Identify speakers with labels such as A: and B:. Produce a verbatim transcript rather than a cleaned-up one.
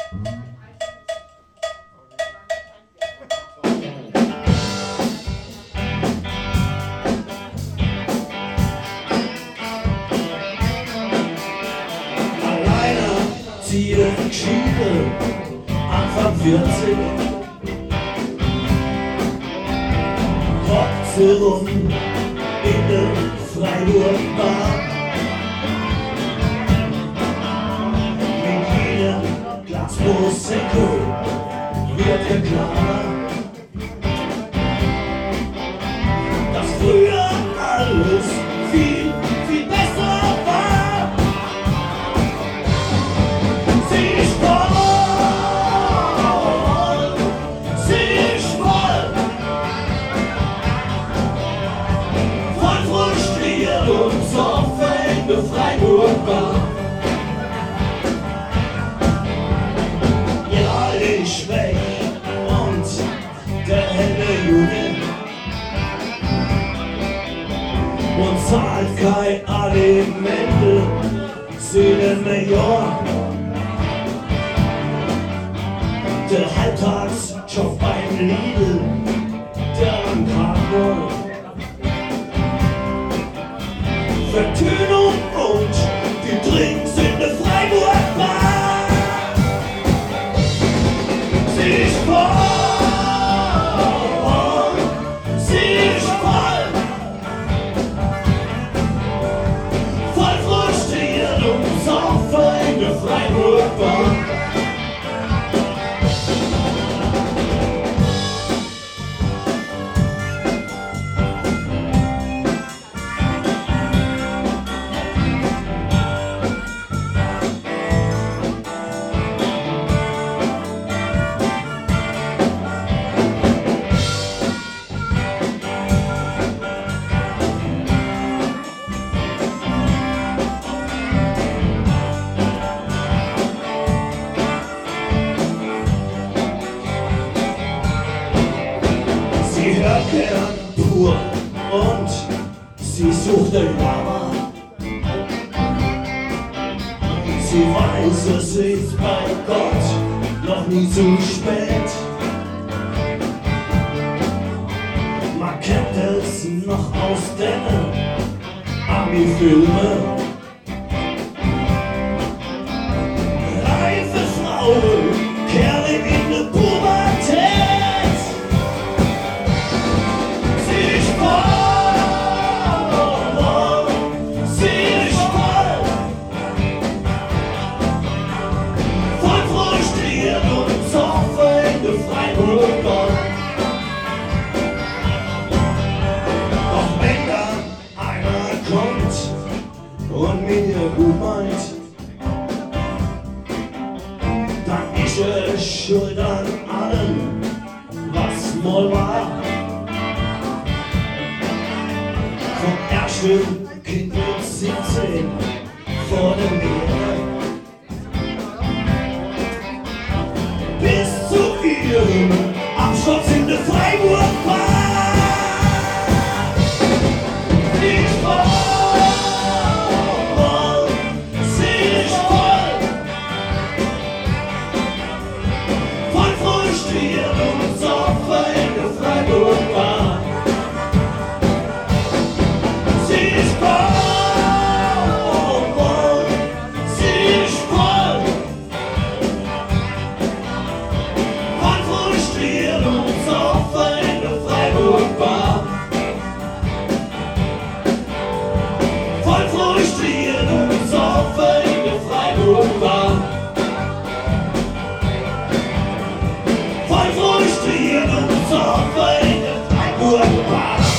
A: Alleinerziehend Schiene, Anfang vierzig, hockt sie rum in der Freiburg-Bar. Mit jedem Glas Prosecco wird ihr klar, dass früher alles viel, viel besser war. Sie ist voll, sie ist voll, voll frustriert und so in der Freiburg-Bar. Ihr All ist weg und der helle Junge und zahlt kein Alimente, sieben Millionen. Der Halbtagsjob beim Lidl, der am Krankenhaus. Vertönung und die Drinks in der Freiburg-Bar. Sie ist voll, sie ist voll, voll frustriert und saufer in der Freiburg-Bar. Sie hört gern pur und sie sucht den Lama. Sie weiß, es ist bei Gott noch nie zu spät. Man kennt es noch aus den Ami-Filmen. Reife Frauen, Kerle in der Pubertät. Sie ist voll, sie ist voll, voll frustriert und saufer in der Freiburg-Bar. Doch wenn dann einer kommt und mir gut meint, dann ist er schuld an allem, was mal war. Vom ersten Kind mit siebzehn vor dem Meer bis zu ihrem Absturz in der Freiburg-Bar. Sie ist voll, sie ist voll, voll frustriert und saufer in der Freiburg-Bar. Sie ist voll, sie ist voll, voll frustriert und saufer in der Freiburg-Bar. Voll frustriert und saufer in der Freiburg-Bar. Voll frustriert und saufer in der Freiburg-Bar.